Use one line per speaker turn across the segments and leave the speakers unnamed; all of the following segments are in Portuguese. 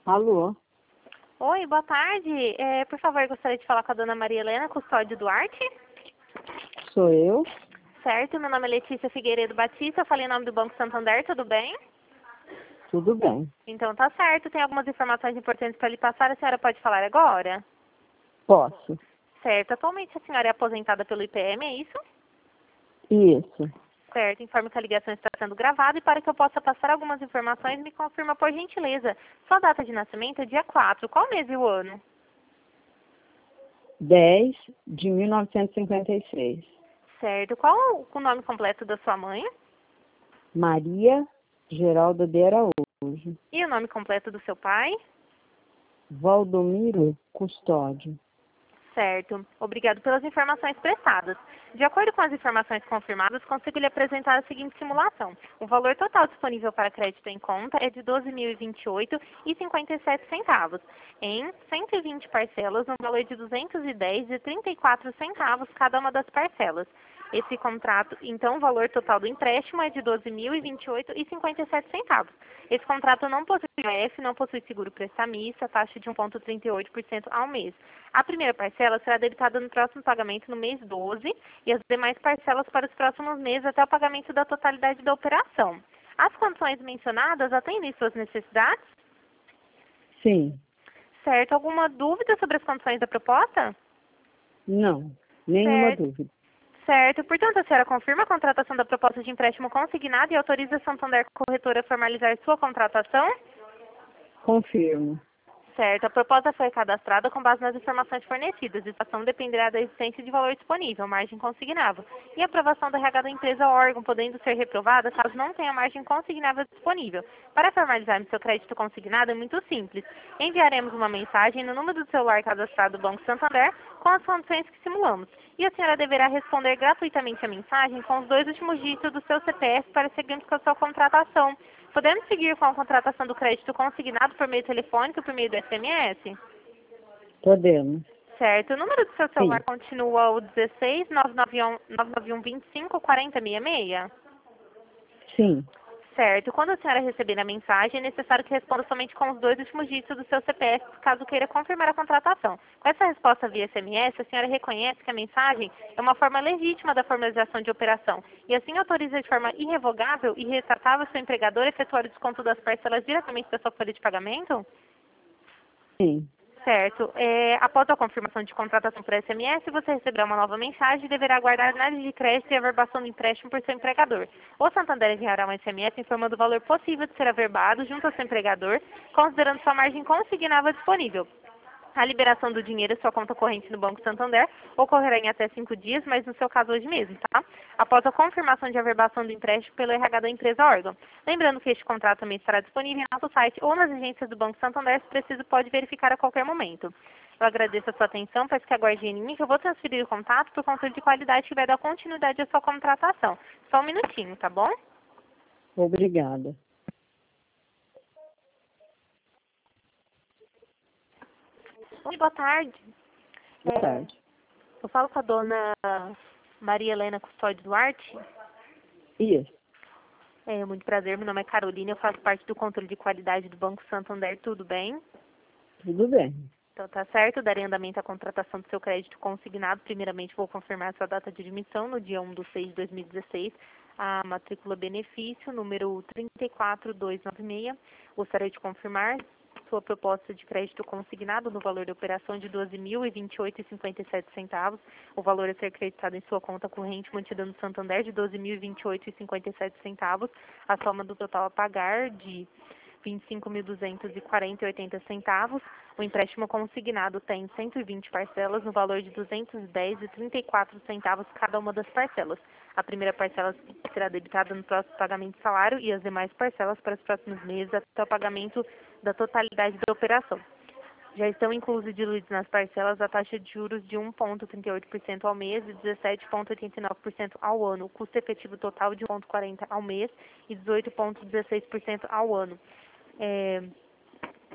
Alô,
Oi, boa tarde. Por favor, gostaria de falar com a dona Maria Helena Custódio Duarte.
sou eu?
Certo, meu nome é Letícia Figueiredo Batista, eu falei em nome do Banco Santander, tudo bem?
Tudo bem.
Então tá certo, tem algumas informações importantes para lhe passar, a senhora pode falar agora?
Posso?
Certo, atualmente a senhora é aposentada pelo IPM, é isso?
Isso.
Certo, informo que a ligação está sendo gravada e para que eu possa passar algumas informações, me confirma por gentileza. Sua data de nascimento é dia 4, qual mês e o ano?
10 de 1956.
Certo, qual o nome completo da sua mãe?
Maria Geralda de Araújo.
E o nome completo do seu pai?
Valdomiro Custódio.
Certo. Obrigado pelas informações prestadas. De acordo com as informações confirmadas, consigo lhe apresentar a seguinte simulação. O valor total disponível para crédito em conta é de R$ 12.028,57, em 120 parcelas, no valor de R$ 210,34 cada uma das parcelas. Esse contrato, então, o valor total do empréstimo é de R$ 12.028,57. Esse contrato não possui IOF, não possui seguro prestamista, taxa de 1,38% ao mês. A primeira parcela será debitada no próximo pagamento no mês 12 e as demais parcelas para os próximos meses até o pagamento da totalidade da operação. As condições mencionadas atendem suas necessidades?
Sim.
Certo. Alguma dúvida sobre as condições da proposta?
Não. Nenhuma
Certo.
dúvida.
Certo. Portanto, a senhora confirma a contratação da proposta de empréstimo consignado e autoriza a Santander Corretora a formalizar sua contratação?
Confirmo.
Certo. A proposta foi cadastrada com base nas informações fornecidas. A estação dependerá da existência de valor disponível, margem consignável, e a aprovação do RH da empresa ou órgão, podendo ser reprovada caso não tenha margem consignável disponível. Para formalizarmos seu crédito consignado é muito simples. Enviaremos uma mensagem no número do celular cadastrado do Banco Santander com as condições que simulamos. E a senhora deverá responder gratuitamente a mensagem com os 2 últimos dígitos do seu CPF para seguirmos com a sua contratação. Podemos seguir com a contratação do crédito consignado por meio telefônico e por meio do SMS?
Podemos.
Certo. O número do seu celular
Sim.
continua o 16 991 25 40 66?
Sim.
Certo. Quando a senhora receber a mensagem, é necessário que responda somente com os 2 últimos dígitos do seu CPF, caso queira confirmar a contratação. Com essa resposta via SMS, a senhora reconhece que a mensagem é uma forma legítima da formalização de operação e assim autoriza de forma irrevogável e retratável seu empregador a efetuar o desconto das parcelas diretamente da sua folha de pagamento?
Sim.
Certo. Após a confirmação de contratação por SMS, você receberá uma nova mensagem e deverá aguardar a análise de crédito e averbação do empréstimo por seu empregador. O Santander enviará um SMS informando o valor possível de ser averbado junto ao seu empregador, considerando sua margem consignável disponível. A liberação do dinheiro em sua conta corrente no Banco Santander ocorrerá em até 5 dias, mas no seu caso hoje mesmo, tá? Após a confirmação de averbação do empréstimo pelo RH da empresa órgão. Lembrando que este contrato também estará disponível em nosso site ou nas agências do Banco Santander, se preciso pode verificar a qualquer momento. Eu agradeço a sua atenção, peço que aguarde em mim, que eu vou transferir o contato por controle de qualidade que vai dar continuidade à sua contratação. Só um minutinho, tá bom?
Obrigada.
Oi, boa tarde.
Boa tarde.
Eu falo com a dona Maria Helena Custódio Duarte.
Isso.
Muito prazer, meu nome é Carolina, eu faço parte do controle de qualidade do Banco Santander, tudo bem?
Tudo bem.
Então tá certo, darei andamento à contratação do seu crédito consignado. Primeiramente vou confirmar sua data de admissão no dia 1/6/2016, a matrícula benefício, número 34296. Gostaria de confirmar sua proposta de crédito consignado no valor da operação de R$ 12.028,57. O valor a ser creditado em sua conta corrente mantida no Santander de R$ 12.028,57. A soma do total a pagar de R$ 25.240,80. O empréstimo consignado tem 120 parcelas no valor de R$ 210,34 cada uma das parcelas. A primeira parcela será debitada no próximo pagamento de salário e as demais parcelas para os próximos meses até o pagamento da totalidade da operação. Já estão inclusos e diluídos nas parcelas a taxa de juros de 1,38% ao mês e 17,89% ao ano, o custo efetivo total de 1,40% ao mês e 18,16% ao ano.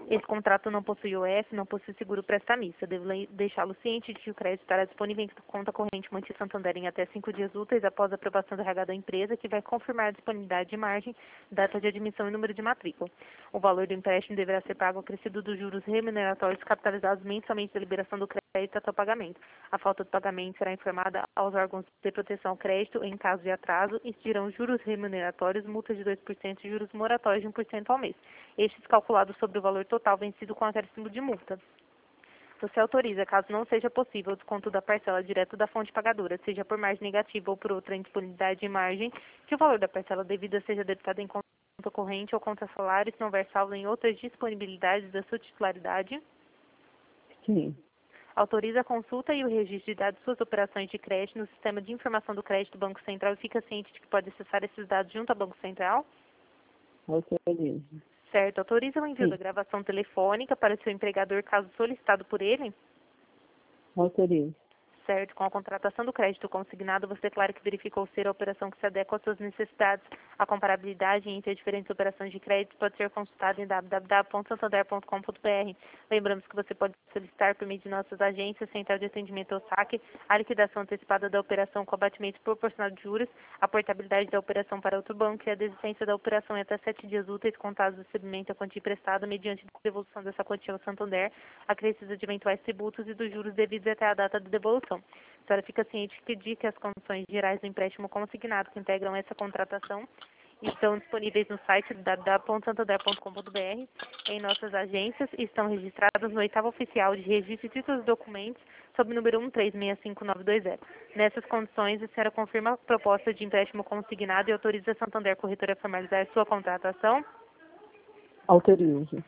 Esse contrato não possui OF, não possui seguro prestamista. Devo deixá-lo ciente de que o crédito estará disponível em conta corrente Manti Santander em até 5 dias úteis após a aprovação do RH da empresa, que vai confirmar a disponibilidade de margem, data de admissão e número de matrícula. O valor do empréstimo deverá ser pago acrescido dos juros remuneratórios capitalizados mensalmente da liberação do crédito até o pagamento. A falta de pagamento será informada aos órgãos de proteção ao crédito em caso de atraso e dirão juros remuneratórios, multa de 2% e juros moratórios de 1% ao mês. Estes calculados sobre o valor total vencido com acréscimo de multa. Você autoriza, caso não seja possível, o desconto da parcela direto da fonte pagadora, seja por margem negativa ou por outra indisponibilidade de margem, que o valor da parcela devida seja debitado em conta corrente ou conta salário, se não houver saldo em outras disponibilidades da sua titularidade.
Sim.
Autoriza a consulta e o registro de dados de suas operações de crédito no sistema de informação do crédito do Banco Central e fica ciente de que pode acessar esses dados junto ao Banco Central.
Autorizo.
Certo. Autoriza o envio
Sim.
da gravação telefônica para o seu empregador, caso solicitado por ele?
Autorizo.
Certo. Com a contratação do crédito consignado, você declara que verificou ser a operação que se adequa às suas necessidades. A comparabilidade entre as diferentes operações de crédito pode ser consultada em www.santander.com.br. Lembramos que você pode solicitar por meio de nossas agências, Central de Atendimento ao Saque, a liquidação antecipada da operação com abatimento proporcional de juros, a portabilidade da operação para outro banco e a desistência da operação em até 7 dias úteis contados do recebimento da quantia emprestada mediante devolução dessa quantia ao Santander, acrescidos de eventuais tributos e dos juros devidos até a data de devolução. A senhora fica ciente de que as condições gerais do empréstimo consignado que integram essa contratação estão disponíveis no site www.santander.com.br, em nossas agências e estão registradas no 8º Oficial de Registro de Títulos e Documentos, sob o número 1365920. Nessas condições, a senhora confirma a proposta de empréstimo consignado e autoriza a Santander Corretora a formalizar sua contratação?
Autorizo.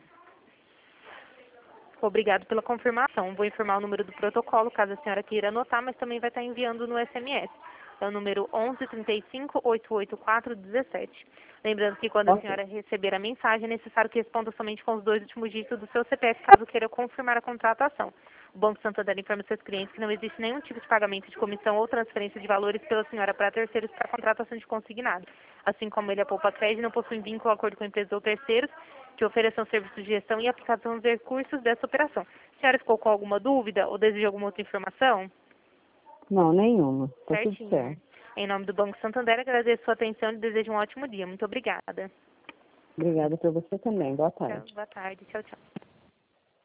Obrigado pela confirmação. Vou informar o número do protocolo, caso a senhora queira anotar, mas também vai estar enviando no SMS. É o número 1135-884-17. Lembrando que quando a senhora receber a mensagem, é necessário que responda somente com os 2 últimos dígitos do seu CPF, caso queira confirmar a contratação. O Banco Santander informa seus clientes que não existe nenhum tipo de pagamento de comissão ou transferência de valores pela senhora para terceiros para a contratação de consignado. Assim como ele, a Poupa Crédito, não possui vínculo ou acordo com empresas ou terceiros que ofereçam serviços de gestão e aplicação dos recursos dessa operação. A senhora ficou com alguma dúvida ou deseja alguma outra informação?
Não, nenhuma. Tá tudo
Certinho.
certo.
Em nome do Banco Santander, agradeço sua atenção e desejo um ótimo dia. Muito obrigada.
Obrigada para você também. Boa
Tchau.
tarde.
Boa tarde. Tchau, tchau.